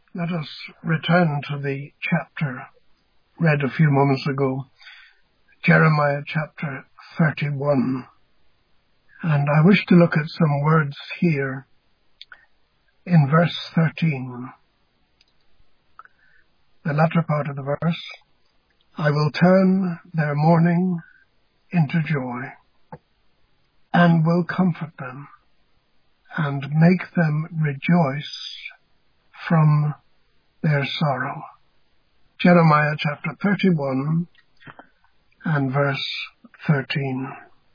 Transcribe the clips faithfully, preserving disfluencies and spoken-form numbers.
Let us return to the chapter read a few moments ago, Jeremiah chapter thirty-one. And I wish to look at some words here in verse thirteen. The latter part of the verse, I will turn their mourning into joy, and will comfort them, and make them rejoice from their sorrow. Jeremiah chapter thirty-one and verse thirteen.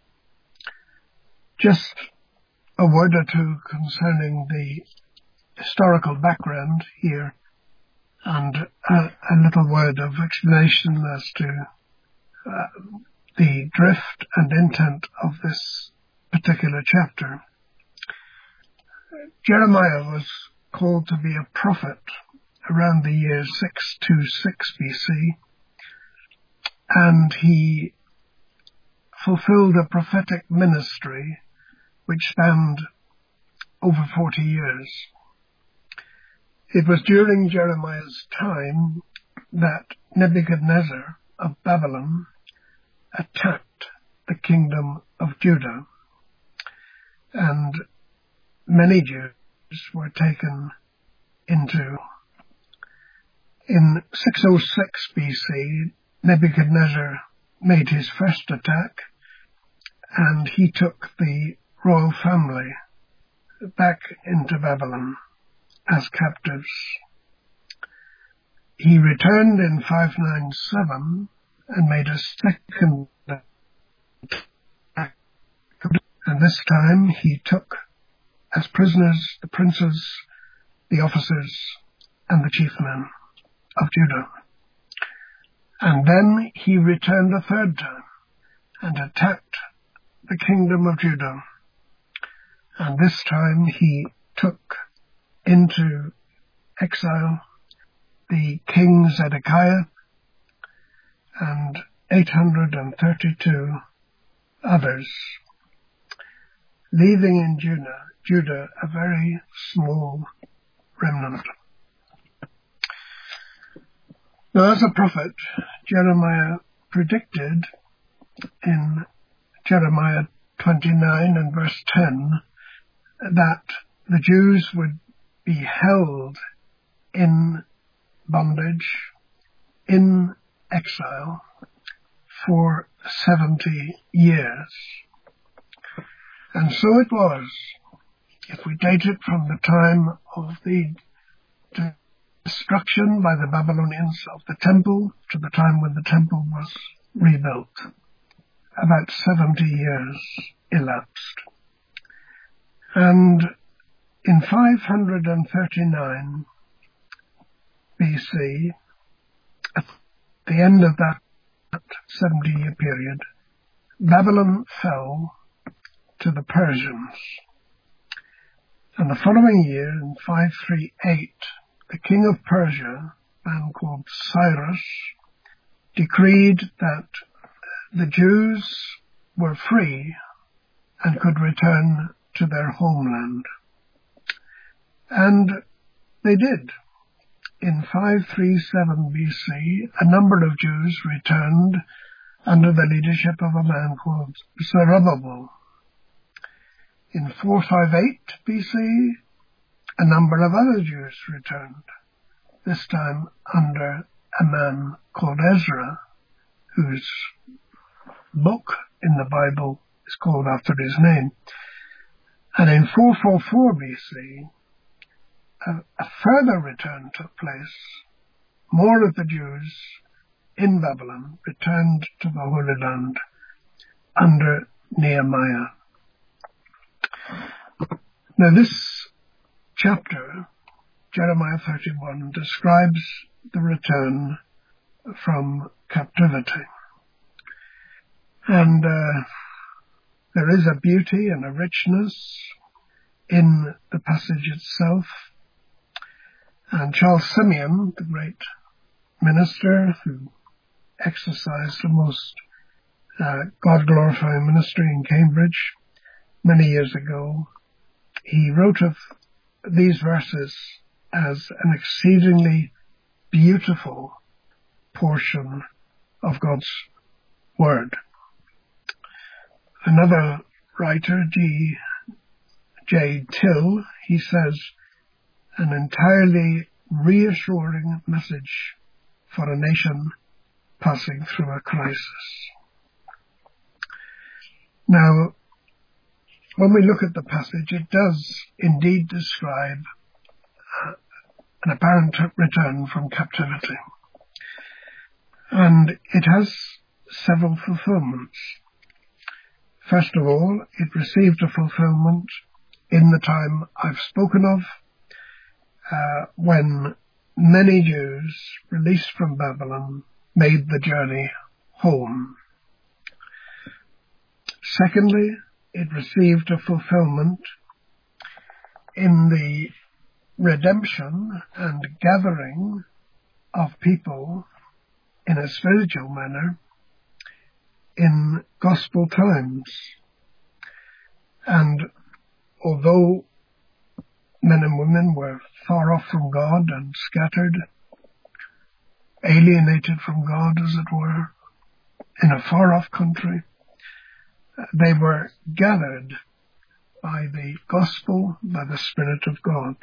Just a word or two concerning the historical background here, and a, a little word of explanation as to uh, the drift and intent of this particular chapter. Jeremiah was called to be a prophet around the year six twenty-six B C, and he fulfilled a prophetic ministry which spanned over forty years. It was during Jeremiah's time that Nebuchadnezzar of Babylon attacked the kingdom of Judah, and many Jews were taken into. In six oh six B C, Nebuchadnezzar made his first attack, and he took the royal family back into Babylon as captives. He returned in five ninety-seven and made a second attack, and this time he took as prisoners the princes, the officers, and the chief men of Judah. And then he returned a third time and attacked the kingdom of Judah. And this time he took into exile the king Zedekiah and eight hundred thirty-two others, leaving in Judah, Judah a very small remnant. Now, as a prophet, Jeremiah predicted in Jeremiah twenty-nine and verse ten that the Jews would be held in bondage, in exile, for seventy years. And so it was, if we date it from the time of the destruction by the Babylonians of the temple to the time when the temple was rebuilt. About seventy years elapsed. And in five thirty-nine B C, at the end of that seventy-year period, Babylon fell to the Persians. And the following year, in five thirty-eight, the king of Persia, a man called Cyrus, decreed that the Jews were free and could return to their homeland. And they did. In five thirty-seven B C, a number of Jews returned under the leadership of a man called Zerubbabel. In four fifty-eight B C, a number of other Jews returned, this time under a man called Ezra, whose book in the Bible is called after his name. And in four forty-four B C, a, a further return took place. More of the Jews in Babylon returned to the Holy Land under Nehemiah. Now this chapter, Jeremiah thirty-one, describes the return from captivity. And uh, there is a beauty and a richness in the passage itself. And Charles Simeon, the great minister who exercised the most uh, God-glorifying ministry in Cambridge many years ago, he wrote of these verses as an exceedingly beautiful portion of God's Word. Another writer, G. J. Till, he says, an entirely reassuring message for a nation passing through a crisis. Now, when we look at the passage, it does indeed describe uh, an apparent return from captivity. And it has several fulfillments. First of all, it received a fulfillment in the time I've spoken of, uh, when many Jews released from Babylon made the journey home. Secondly, it received a fulfillment in the redemption and gathering of people in a spiritual manner in gospel times. And although men and women were far off from God and scattered, alienated from God, as it were, in a far-off country, they were gathered by the gospel, by the Spirit of God.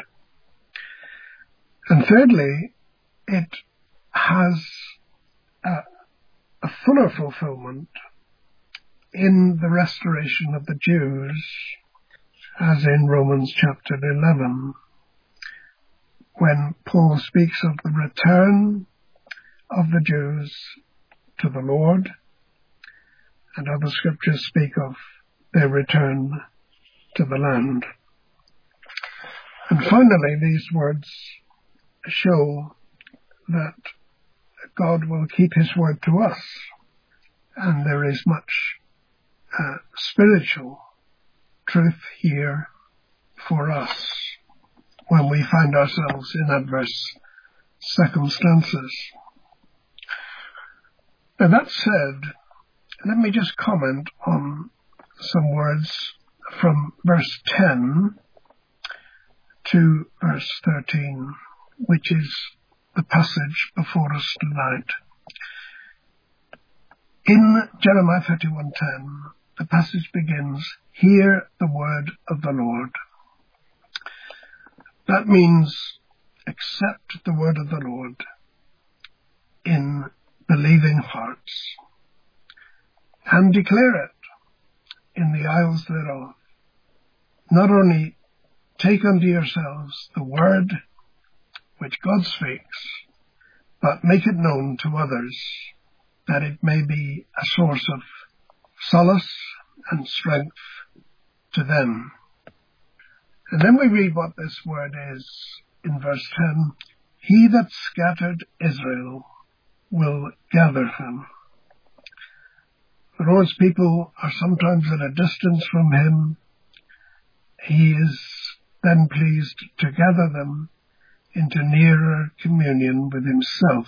And thirdly, it has a, a fuller fulfillment in the restoration of the Jews, as in Romans chapter eleven, when Paul speaks of the return of the Jews to the Lord, and other scriptures speak of their return to the land. And finally, these words show that God will keep his word to us, and there is much uh, spiritual truth here for us when we find ourselves in adverse circumstances. Now, that said, let me just comment on some words from verse ten to verse thirteen, which is the passage before us tonight. In Jeremiah thirty-one ten, the passage begins, "Hear the word of the Lord." That means accept the word of the Lord in believing hearts, and declare it in the isles thereof. Not only take unto yourselves the word which God speaks, but make it known to others, that it may be a source of solace and strength to them. And then we read what this word is in verse ten. He that scattered Israel will gather him. The Lord's people are sometimes at a distance from him. He is then pleased to gather them into nearer communion with himself.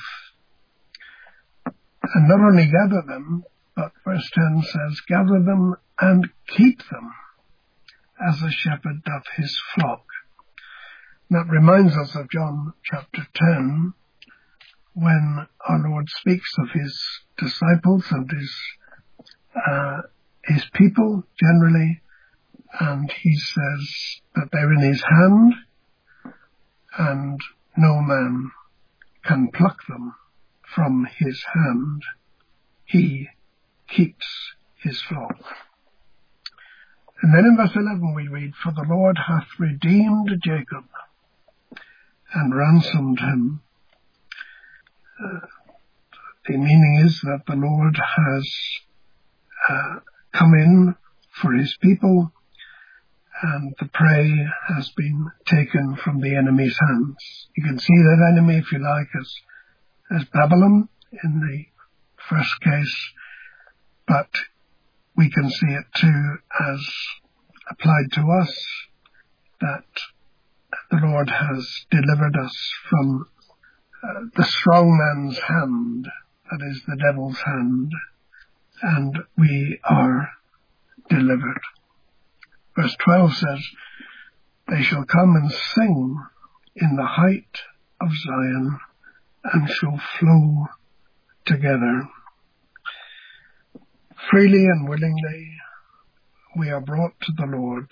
And not only gather them, but verse ten says, gather them and keep them, as a shepherd doth his flock. That reminds us of John chapter ten, when our Lord speaks of his disciples and his uh, his people generally, and he says that they're in his hand, and no man can pluck them from his hand. He keeps his flock. And then in verse eleven we read, for the Lord hath redeemed Jacob and ransomed him. Uh, the meaning is that the Lord has uh, come in for his people, and the prey has been taken from the enemy's hands. You can see that enemy, if you like, as, as Babylon in the first case, but we can see it too as applied to us, that the Lord has delivered us from uh, the strong man's hand, that is the devil's hand, and we are delivered. Verse twelve says, they shall come and sing in the height of Zion and shall flow together. Freely and willingly we are brought to the Lord,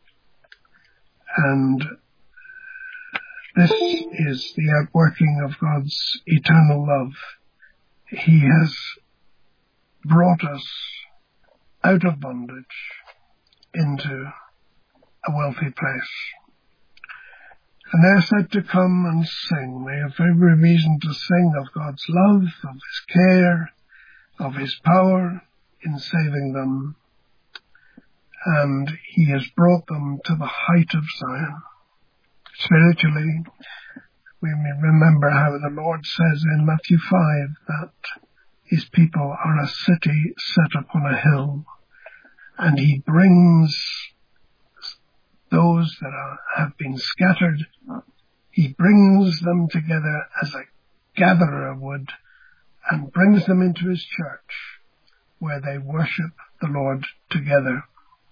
and this is the outworking of God's eternal love. He has brought us out of bondage into a wealthy place. And they're said to come and sing. They have every reason to sing of God's love, of his care, of his power in saving them. And he has brought them to the height of Zion. Spiritually, we may remember how the Lord says in Matthew five that his people are a city set upon a hill, and he brings those that are, have been scattered, he brings them together as a gatherer would, and brings them into his church, where they worship the Lord together,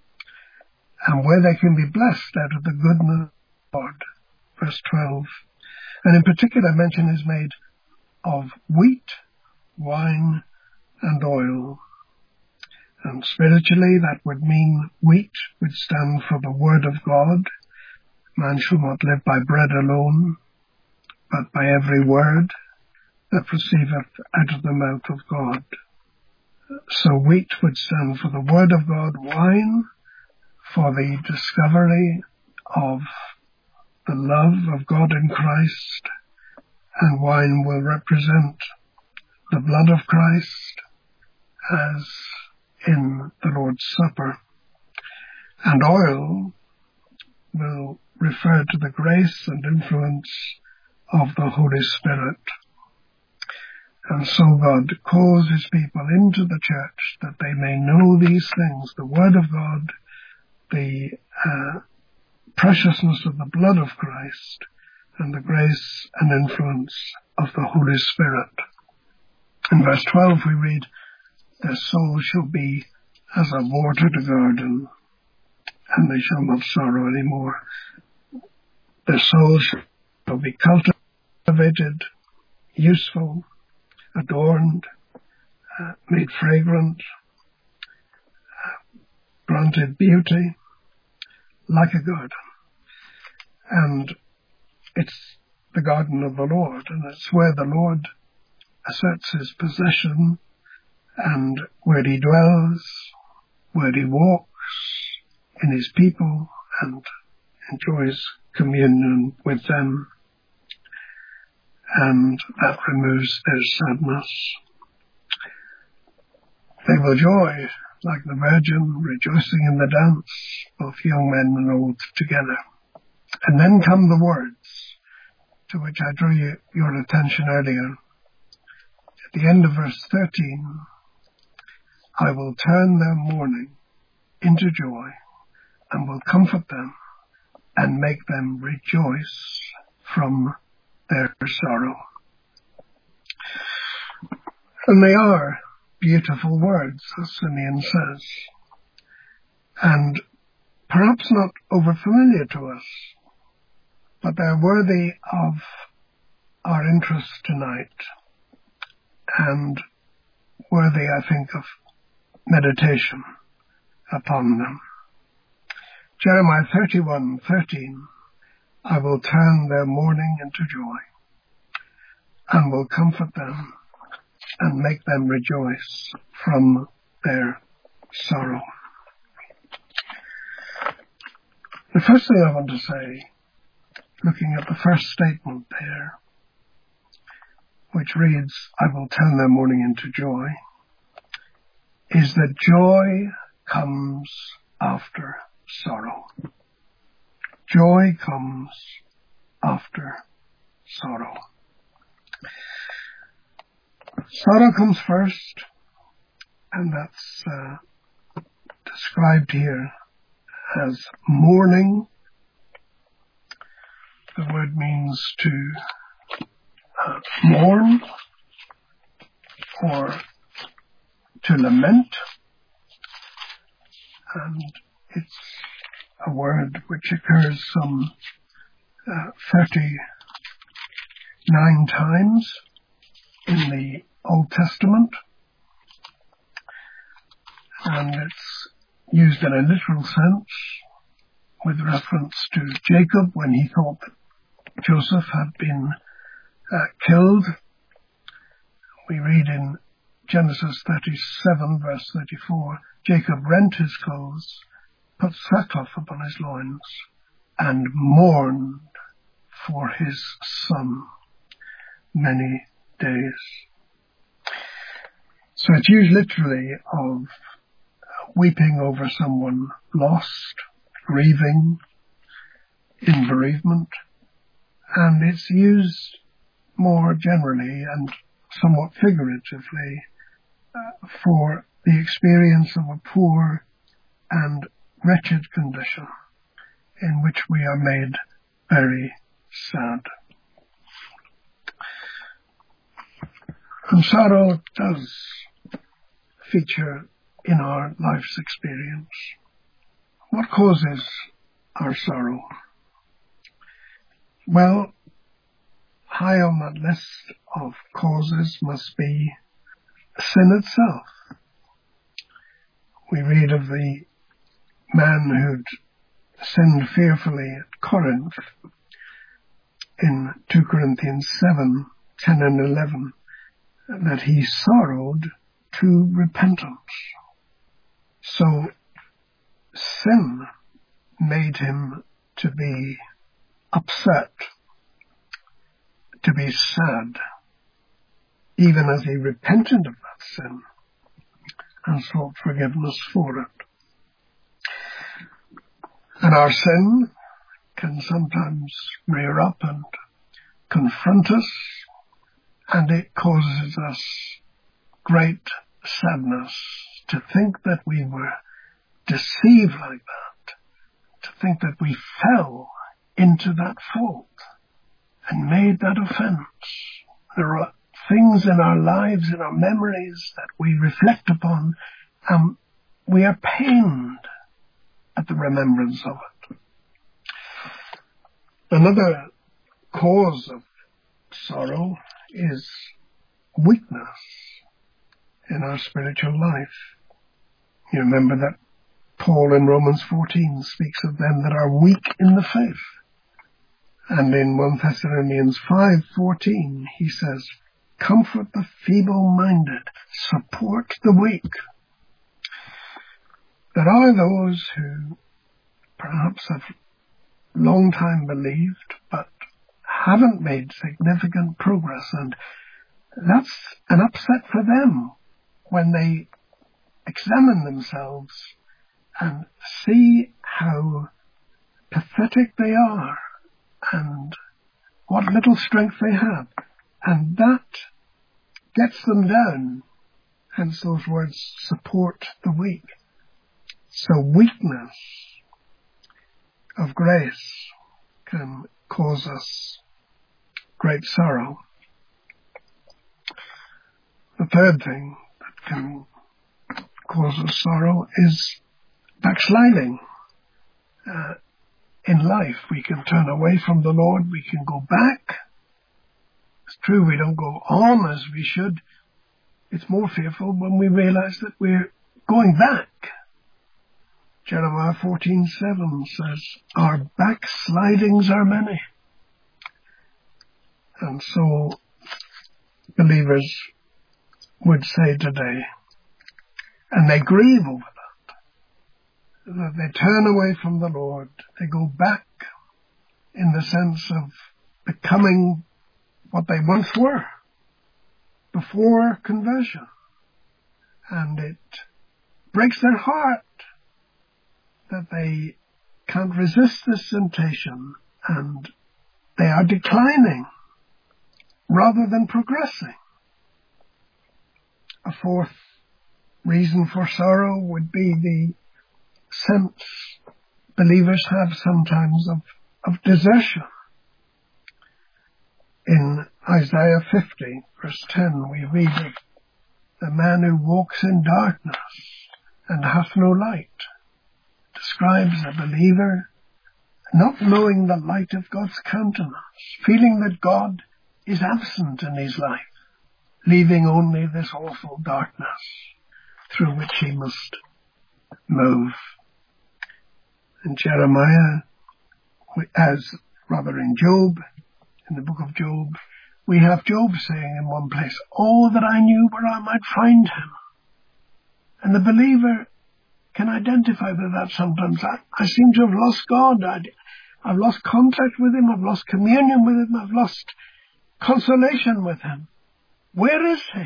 and where they can be blessed out of the goodness of God. Verse twelve. And in particular mention is made of wheat, wine, and oil. And spiritually that would mean wheat would stand for the word of God. Man shall not live by bread alone, but by every word that proceedeth out of the mouth of God. So wheat would stand for the word of God, wine for the discovery of the love of God in Christ, and wine will represent the blood of Christ as in the Lord's Supper, and oil will refer to the grace and influence of the Holy Spirit. And so God calls his people into the church that they may know these things, the Word of God, the uh, preciousness of the blood of Christ, and the grace and influence of the Holy Spirit. In verse twelve we read, their soul shall be as a watered garden, and they shall not sorrow any more. Their soul shall be cultivated, useful, adorned, uh, made fragrant, uh, granted beauty, like a garden. And it's the garden of the Lord, and it's where the Lord asserts his possession, and where he dwells, where he walks in his people and enjoys communion with them, and that removes their sadness. They will joy like the Virgin, rejoicing in the dance, both young men and old together. And then come the words to which I drew you, your attention earlier. At the end of verse thirteen, I will turn their mourning into joy, and will comfort them, and make them rejoice from their sorrow. And they are beautiful words, as Simeon says, and perhaps not over-familiar to us, but they're worthy of our interest tonight, and worthy, I think, of meditation upon them. Jeremiah thirty-one thirteen, I will turn their mourning into joy, and will comfort them, and make them rejoice from their sorrow. The first thing I want to say, looking at the first statement there, which reads, I will turn their mourning into joy, is that joy comes after sorrow. Joy comes after sorrow. Sorrow comes first, and that's uh, described here as mourning. The word means to uh, mourn or to lament, and it's a word which occurs some uh, thirty-nine times in the Old Testament, and it's used in a literal sense with reference to Jacob when he thought that Joseph had been uh, killed. We read in Genesis thirty-seven, verse thirty-four, Jacob rent his clothes, put sackcloth upon his loins, and mourned for his son many days. So it's used literally of weeping over someone lost, grieving, in bereavement, and it's used more generally and somewhat figuratively uh, for the experience of a poor and wretched condition in which we are made very sad. And sorrow does feature in our life's experience. What causes our sorrow? Well, high on that list of causes must be sin itself. We read of the man who'd sinned fearfully at Corinth in two Corinthians seven, ten and eleven, that he sorrowed to repentance. So sin made him to be upset, to be sad, even as he repented of that sin and sought forgiveness for it. And our sin can sometimes rear up and confront us, and it causes us great sadness to think that we were deceived like that, to think that we fell into that fault and made that offense. There are things in our lives, in our memories, that we reflect upon, and we are pained at the remembrance of it. Another cause of sorrow is weakness in our spiritual life. You remember that Paul in Romans fourteen speaks of them that are weak in the faith. And in First Thessalonians five fourteen he says, comfort the feeble-minded, support the weak. There are those who perhaps have long time believed but haven't made significant progress, and that's an upset for them when they examine themselves and see how pathetic they are and what little strength they have. And that gets them down. Hence those words, support the weak. So weakness of grace can cause us great sorrow. The third thing that can cause us sorrow is backsliding. Uh, in life, we can turn away from the Lord, we can go back. It's true, we don't go on as we should. It's more fearful when we realize that we're going back. Jeremiah fourteen seven says, our backslidings are many. And so believers would say today, and they grieve over that, that they turn away from the Lord, they go back in the sense of becoming what they once were before conversion. And it breaks their heart that they can't resist this temptation and they are declining rather than progressing. A fourth reason for sorrow would be the sense believers have sometimes of, of desertion. In Isaiah fifty, verse ten, we read of the man who walks in darkness and hath no light. Describes a believer not knowing the light of God's countenance, feeling that God is absent in his life, leaving only this awful darkness through which he must move. In Jeremiah, as rather in Job, in the book of Job, we have Job saying in one place, "Oh, that I knew where I might find him." And the believer can identify with that sometimes. I, I seem to have lost God. I, I've lost contact with him. I've lost communion with him. I've lost consolation with him. Where is he?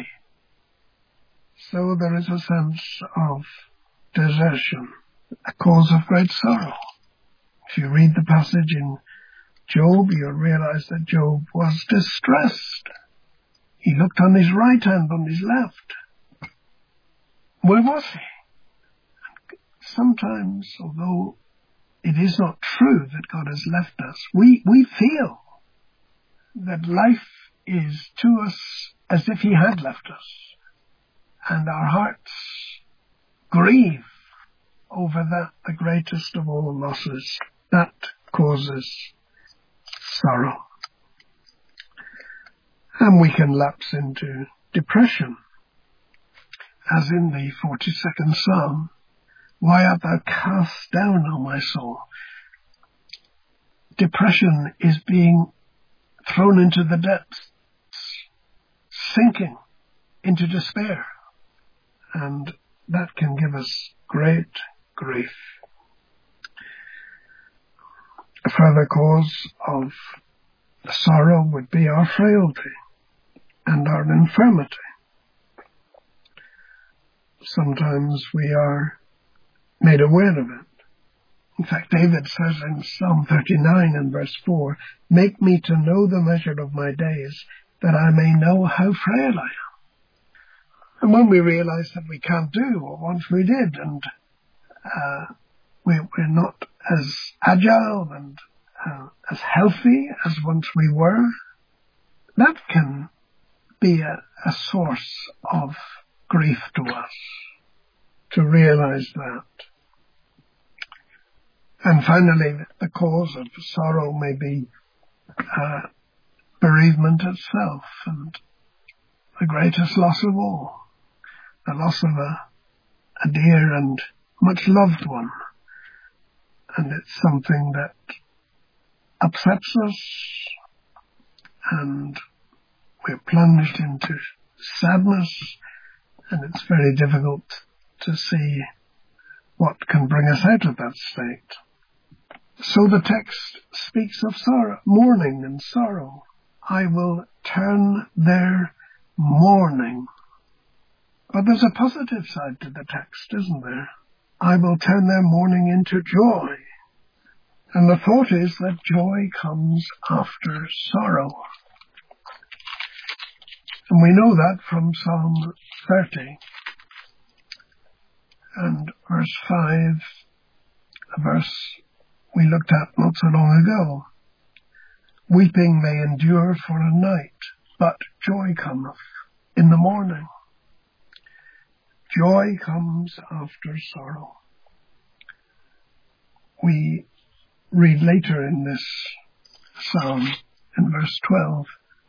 So there is a sense of desertion, a cause of great sorrow. If you read the passage in Job, you'll realize that Job was distressed. He looked on his right hand, on his left. Where was he? And sometimes, although it is not true that God has left us, we, we feel that life is to us as if he had left us. And our hearts grieve over that, the greatest of all losses. That causes sorrow. And we can lapse into depression, as in the forty-second Psalm. "Why art thou cast down, O my soul?" Depression is being thrown into the depths, sinking into despair. And that can give us great grief. A further cause of sorrow would be our frailty and our infirmity. Sometimes we are made aware of it. In fact, David says in Psalm thirty-nine and verse four, "Make me to know the measure of my days, that I may know how frail I am." And when we realize that we can't do what once we did, and uh, we, we're not as agile and uh, as healthy as once we were, that can be a, a source of grief to us, to realize that. And finally, the cause of sorrow may be uh, bereavement itself, and the greatest loss of all, the loss of a, a dear and much loved one. And it's something that upsets us, and we're plunged into sadness, and it's very difficult to see what can bring us out of that state. So the text speaks of sorrow, mourning and sorrow. "I will turn their mourning." But there's a positive side to the text, isn't there? "I will turn their mourning into joy." And the thought is that joy comes after sorrow. And we know that from Psalm thirty and verse five, a verse we looked at not so long ago. "Weeping may endure for a night, but joy cometh in the morning." Joy comes after sorrow. We read later in this psalm, in verse twelve,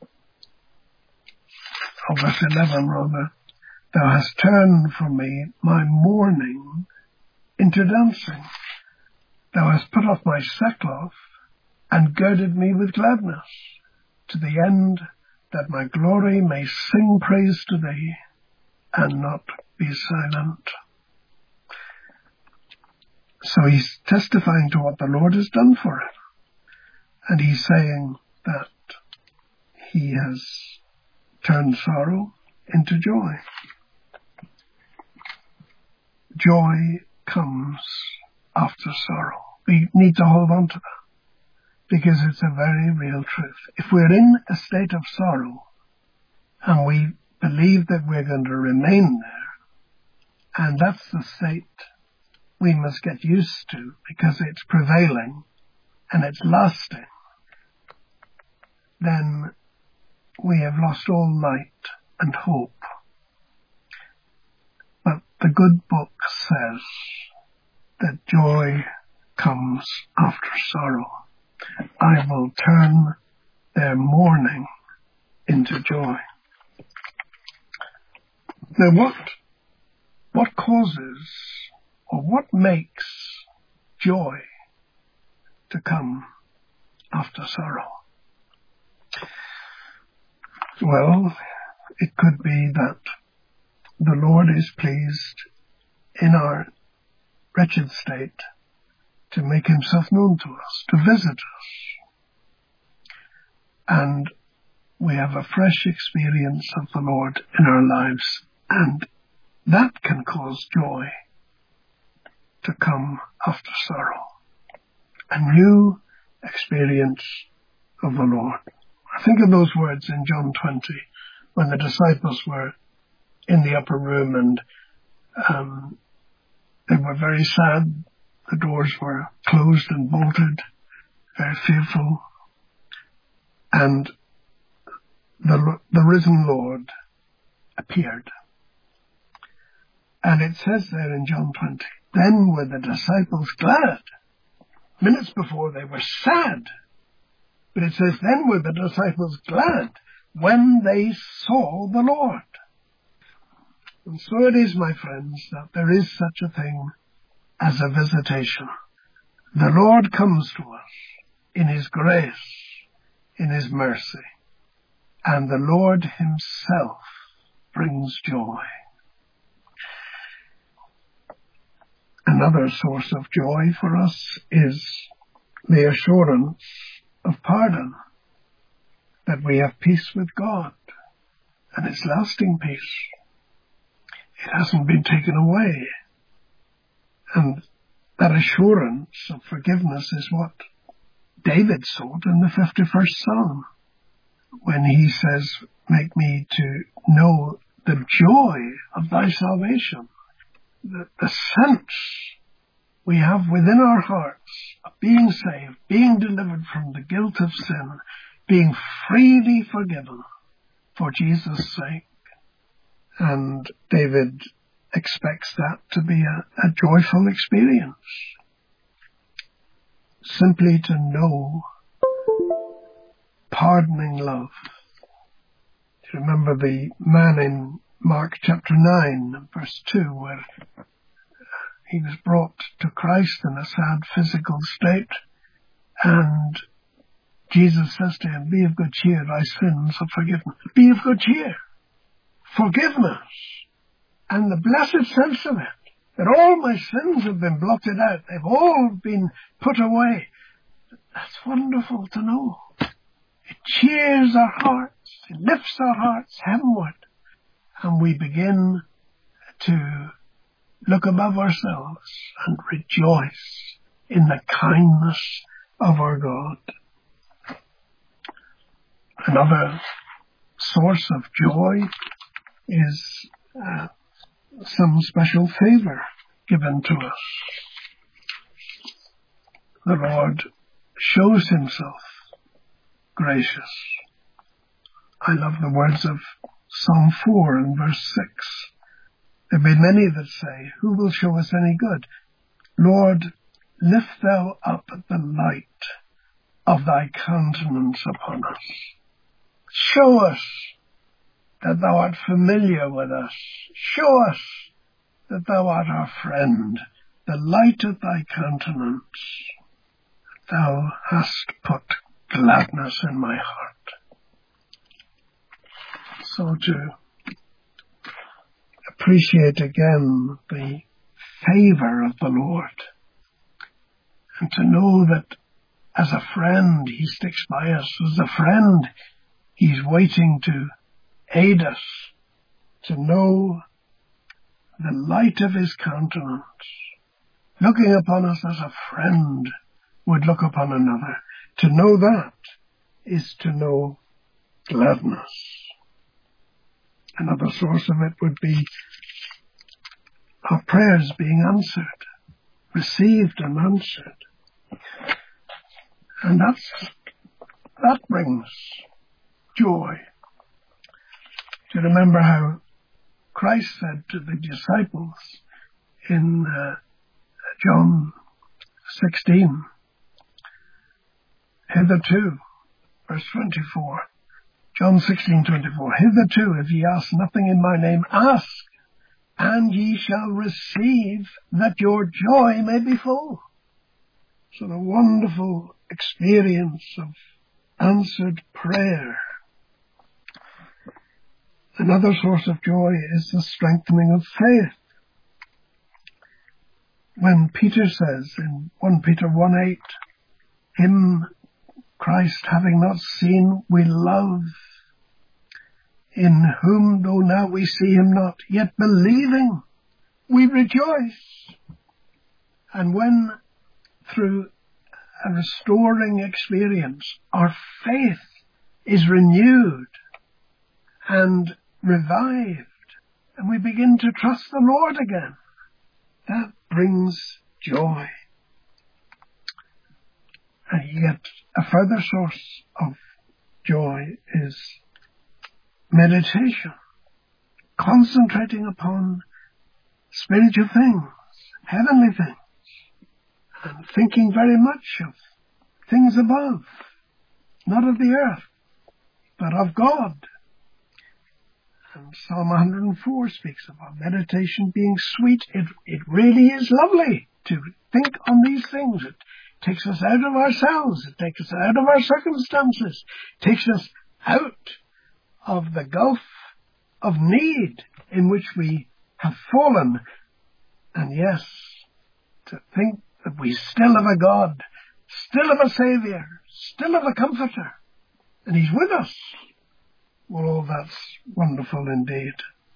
or verse eleven rather, "Thou hast turned from me my mourning into dancing. Thou hast put off my sackcloth and girded me with gladness, to the end that my glory may sing praise to thee and not be silent." So he's testifying to what the Lord has done for him. And he's saying that he has turned sorrow into joy. Joy comes after sorrow. We need to hold on to that, because it's a very real truth. If we're in a state of sorrow and we believe that we're going to remain there, and that's the state we must get used to because it's prevailing and it's lasting, then we have lost all light and hope. But the good book says that joy comes after sorrow. I will turn their mourning into joy. Now what, what causes or what makes joy to come after sorrow? Well, it could be that the Lord is pleased in our wretched state to make himself known to us, to visit us. And we have a fresh experience of the Lord in our lives, and that can cause joy to come after sorrow. A new experience of the Lord. I think of those words in John twenty, when the disciples were in the upper room and um, they were very sad. The doors were closed and bolted, very fearful. And the, the risen Lord appeared. And it says there in John twenty, then were the disciples glad. Minutes before they were sad. But it says, then were the disciples glad when they saw the Lord. And so it is, my friends, that there is such a thing as a visitation. The Lord comes to us in his grace, in his mercy, and the Lord himself brings joy. Another source of joy for us is the assurance of pardon, that we have peace with God, and it's lasting peace. It hasn't been taken away. And that assurance of forgiveness is what David sought in the fifty-first Psalm, when he says, make me to know the joy of thy salvation, the, the sense we have within our hearts of being saved, being delivered from the guilt of sin, being freely forgiven for Jesus' sake. And David expects that to be a, a joyful experience. Simply to know pardoning love. Do you remember the man in Mark chapter nine, verse two, where he was brought to Christ in a sad physical state, and Jesus says to him, be of good cheer, thy sins are forgiven. Be of good cheer. Forgiveness. And the blessed sense of it, that all my sins have been blotted out. They've all been put away. That's wonderful to know. It cheers our hearts. It lifts our hearts heavenward. And we begin to look above ourselves and rejoice in the kindness of our God. Another source of joy is uh, some special favor given to us. The Lord shows himself gracious. I love the words of Psalm four and verse six. There be many that say, who will show us any good? Lord, lift thou up the light of thy countenance upon us. Show us that thou art familiar with us. Show us that thou art our friend, the light of thy countenance. Thou hast put gladness in my heart. So to appreciate again the favor of the Lord, and to know that as a friend he sticks by us, as a friend he's waiting to aid us, to know the light of his countenance, looking upon us as a friend would look upon another. To know that is to know gladness. Another source of it would be our prayers being answered, received and answered. And that's, that brings joy. Do you remember how Christ said to the disciples in uh, John sixteen. Hitherto, verse twenty-four. John sixteen twenty-four. Hitherto, if ye ask nothing in my name, ask, and ye shall receive, that your joy may be full. So the wonderful experience of answered prayer. Another source of joy is the strengthening of faith. When Peter says in First Peter one eight, him, Christ, having not seen, we love, in whom, though now we see him not, yet believing, we rejoice. And when, through a restoring experience, our faith is renewed and revived, and we begin to trust the Lord again, that brings joy. And yet a further source of joy is meditation, concentrating upon spiritual things, heavenly things, and thinking very much of things above, not of the earth, but of God. And Psalm one hundred four speaks of our meditation being sweet. It, it really is lovely to think on these things. It takes us out of ourselves. It takes us out of our circumstances. It takes us out of the gulf of need in which we have fallen. And yes, to think that we still have a God, still have a Saviour, still have a Comforter, and He's with us. Well, that's wonderful indeed.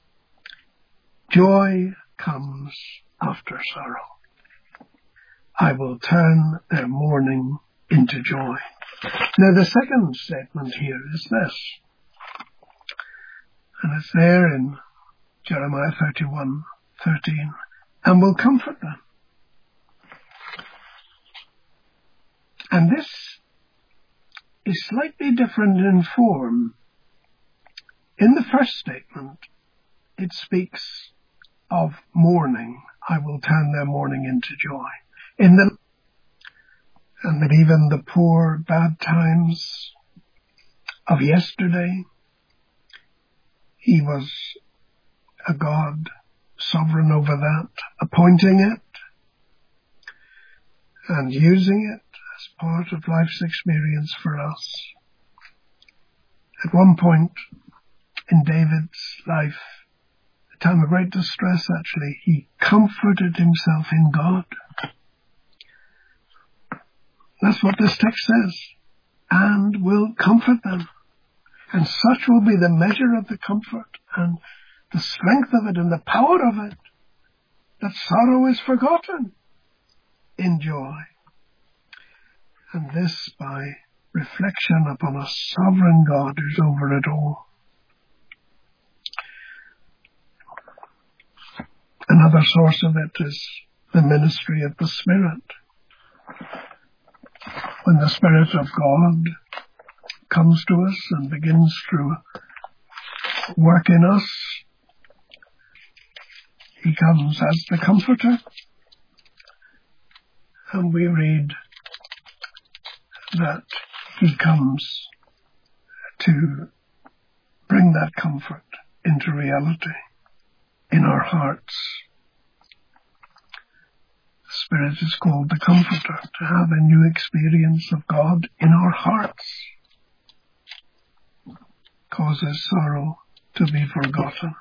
Joy comes after sorrow. I will turn their mourning into joy. Now the second statement here is this, and it's there in Jeremiah thirty-one thirteen, and will comfort them. And this is slightly different in form. In the first statement, it speaks of mourning. I will turn their mourning into joy. In the, and that even the poor, bad times of yesterday, He was a God sovereign over that, appointing it and using it as part of life's experience for us. At one point in David's life, a time of great distress actually, he comforted himself in God. That's what this text says. And will comfort them. And such will be the measure of the comfort and the strength of it and the power of it, that sorrow is forgotten in joy. And this by reflection upon a sovereign God who's over it all. Another source of it is the ministry of the Spirit. When the Spirit of God comes to us and begins to work in us, He comes as the Comforter. And we read that He comes to bring that comfort into reality in our hearts. The Spirit is called the Comforter, to have a new experience of God in our hearts. Causes sorrow to be forgotten.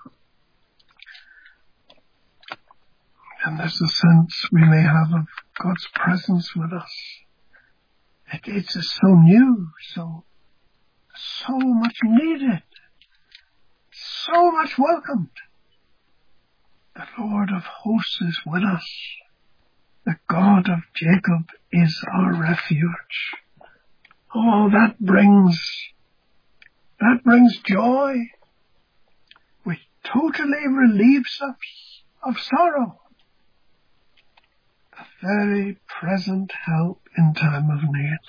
And there's a sense we may have of God's presence with us. It, it's so new, so, so much needed, so much welcomed. The Lord of hosts is with us. The God of Jacob is our refuge. Oh, that brings, that brings joy, which totally relieves us of sorrow. A very present help in time of need.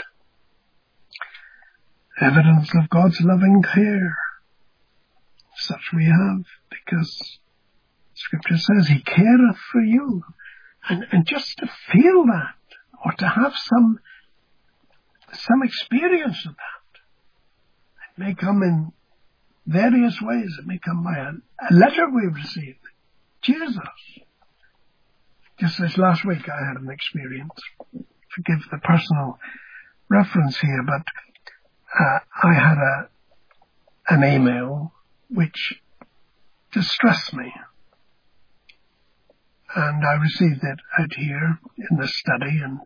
Evidence of God's loving care. Such we have, because Scripture says He careth for you. And, and just to feel that, or to have some some experience of that. It may come in various ways. It may come by a, a letter we've received. Jesus. Just this last week I had an experience. Forgive the personal reference here, but uh, I had a an email which distressed me. And I received it out here in the study, and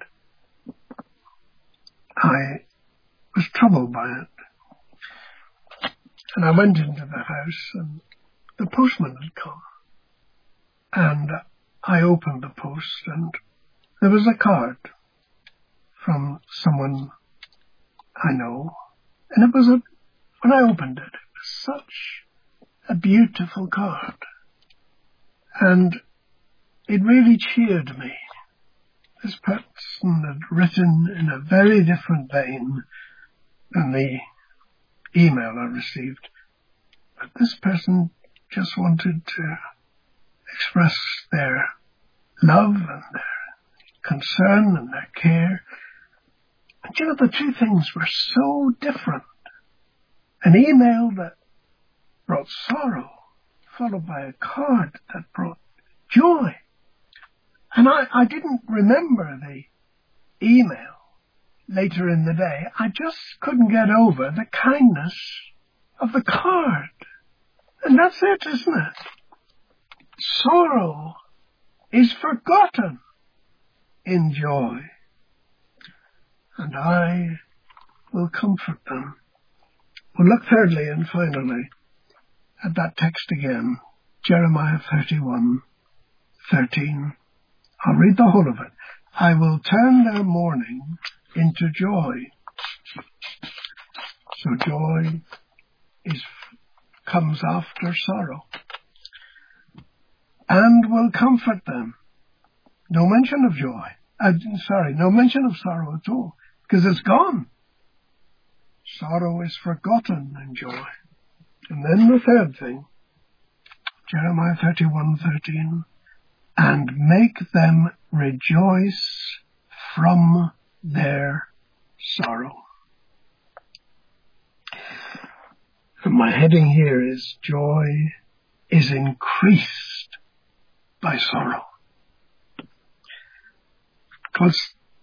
I was troubled by it. And I went into the house, and the postman had come. And I opened the post, and there was a card from someone I know. And it was a, when I opened it, it was such a beautiful card. And it really cheered me. This person had written in a very different vein than the email I received. But this person just wanted to express their love and their concern and their care. And you know, the two things were so different. An email that brought sorrow, followed by a card that brought joy. And I, I didn't remember the email later in the day. I just couldn't get over the kindness of the card. And that's it, isn't it? Sorrow is forgotten in joy. And I will comfort them. We'll look thirdly and finally at that text again, Jeremiah thirty-one thirteen. I'll read the whole of it. I will turn their mourning into joy. So joy is comes after sorrow. And will comfort them. No mention of joy. Uh, sorry, no mention of sorrow at all, because it's gone. Sorrow is forgotten in joy. And then the third thing, Jeremiah thirty-one thirteen. And make them rejoice from their sorrow. And my heading here is joy is increased by sorrow. Because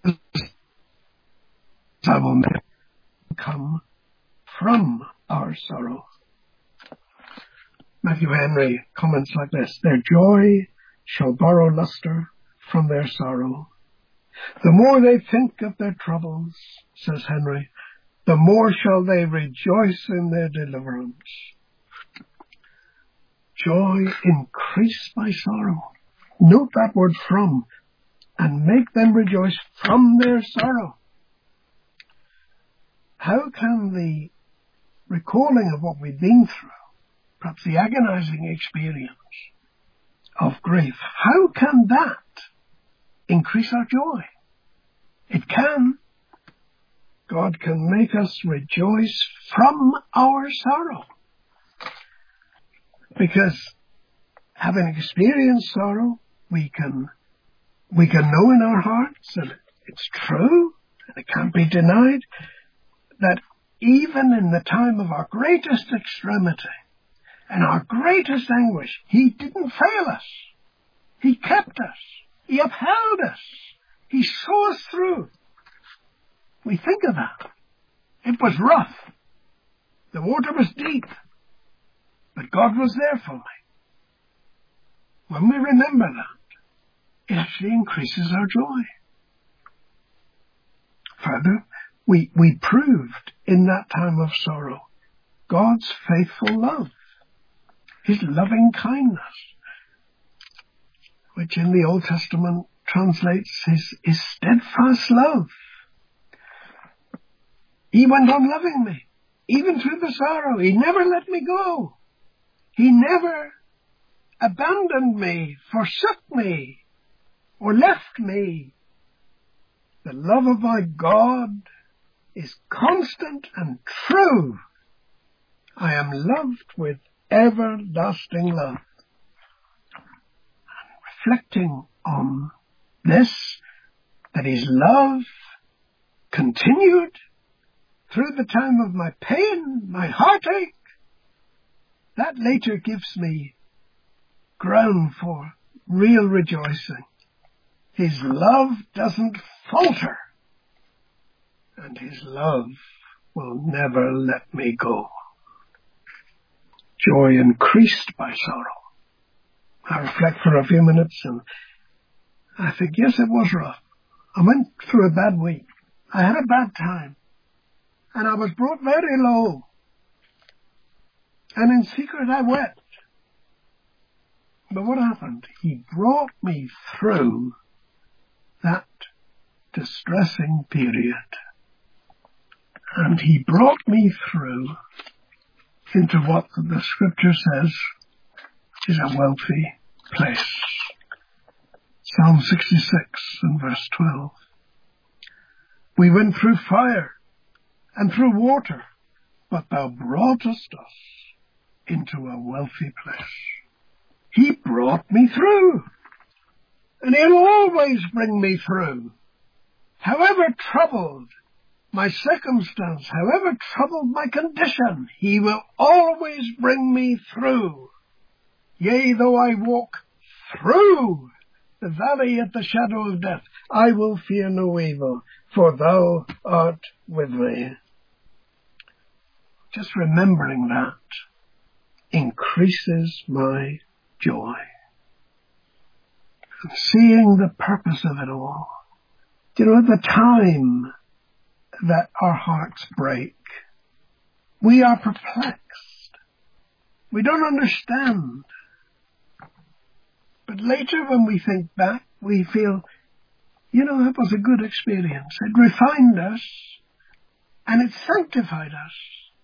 I will make come from our sorrow. Matthew Henry comments like this: their joy shall borrow lustre from their sorrow. The more they think of their troubles, says Henry, the more shall they rejoice in their deliverance. Joy increased by sorrow. Note that word from, and make them rejoice from their sorrow. How can the recalling of what we've been through, perhaps the agonizing experience of grief, how can that increase our joy? It can. God can make us rejoice from our sorrow. Because having experienced sorrow, we can we can know in our hearts, and it's true, and it can't be denied, that even in the time of our greatest extremity and our greatest anguish, He didn't fail us. He kept us. He upheld us. He saw us through. We think of that. It was rough. The water was deep. But God was there for me. When we remember that, it actually increases our joy. Further, we, we proved in that time of sorrow God's faithful love, His loving kindness, which in the Old Testament translates His, his steadfast love. He went on loving me, even through the sorrow. He never let me go. He never abandoned me, forsook me, or left me. The love of my God is constant and true. I am loved with everlasting love. And reflecting on this, that his love continued through the time of my pain, my heartache, that later gives me ground for real rejoicing. His love doesn't falter, and his love will never let me go. Joy increased by sorrow. I reflect for a few minutes and I think, yes, it was rough. I went through a bad week. I had a bad time. And I was brought very low. And in secret I wept. But what happened? He brought me through that distressing period. And he brought me through into what the scripture says is a wealthy place. Psalm sixty-six and verse twelve. We went through fire and through water, but thou broughtest us into a wealthy place. He brought me through, and he'll always bring me through. However troubled my circumstance, however troubled my condition, he will always bring me through. Yea, though I walk through the valley of the shadow of death, I will fear no evil, for thou art with me. Just remembering that increases my joy. And seeing the purpose of it all. You know, at the time that our hearts break, we are perplexed. We don't understand. But later when we think back, we feel, you know, that was a good experience. It refined us and it sanctified us.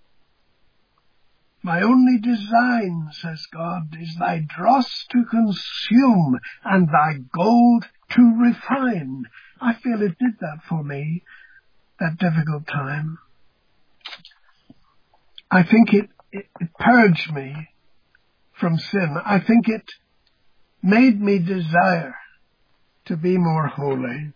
My only design, says God, is thy dross to consume and thy gold to refine. I feel it did that for me, that difficult time. I think it, it, it purged me from sin. I think it made me desire to be more holy.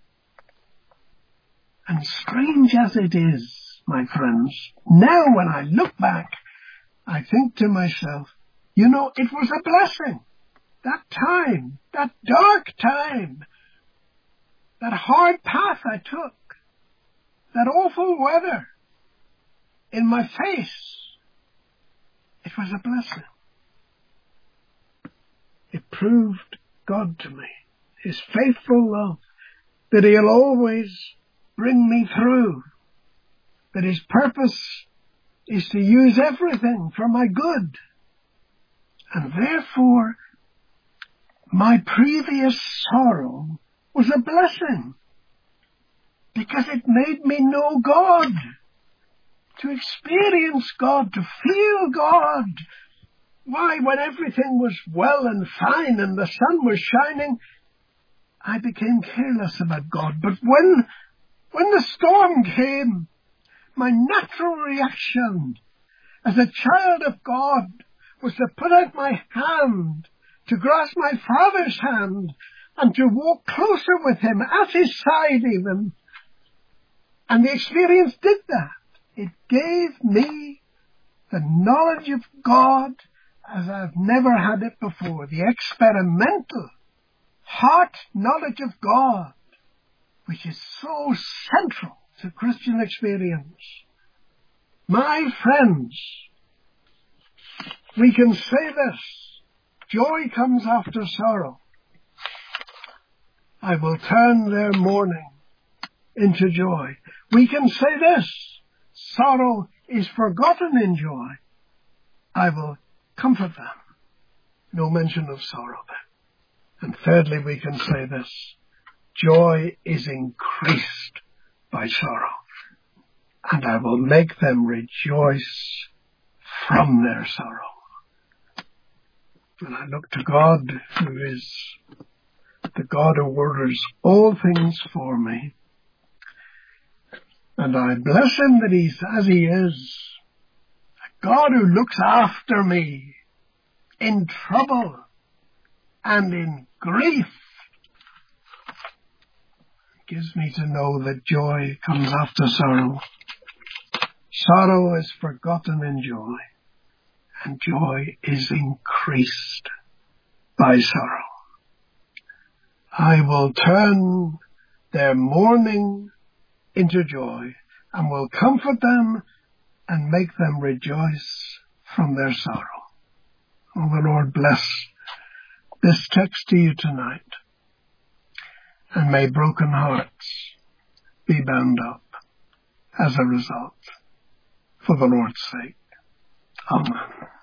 And strange as it is, my friends, now when I look back, I think to myself, you know, it was a blessing. That time, that dark time, that hard path I took, that awful weather in my face, it was a blessing. It proved God to me, his faithful love, that he'll always bring me through, that his purpose is to use everything for my good. And therefore, my previous sorrow was a blessing, because it made me know God, to experience God, to feel God. Why, when everything was well and fine and the sun was shining, I became careless about God. But when, when the storm came, my natural reaction as a child of God was to put out my hand, to grasp my Father's hand, and to walk closer with him, at his side even. And the experience did that. It gave me the knowledge of God as I've never had it before, the experimental heart knowledge of God, which is so central to Christian experience. My friends, we can say this: joy comes after sorrow. I will turn their mourning into joy. We can say this: sorrow is forgotten in joy. I will comfort them. No mention of sorrow then. And thirdly, we can say this: joy is increased by sorrow, and I will make them rejoice from their sorrow. And I look to God, who is the God who orders all things for me, and I bless him that he's as he is, a God who looks after me in trouble and in grief, gives me to know that joy comes after sorrow. Sorrow is forgotten in joy, and joy is increased by sorrow. I will turn their mourning into joy, and will comfort them and make them rejoice from their sorrow. Oh, the Lord bless this text to you tonight, and may broken hearts be bound up as a result, for the Lord's sake. Amen.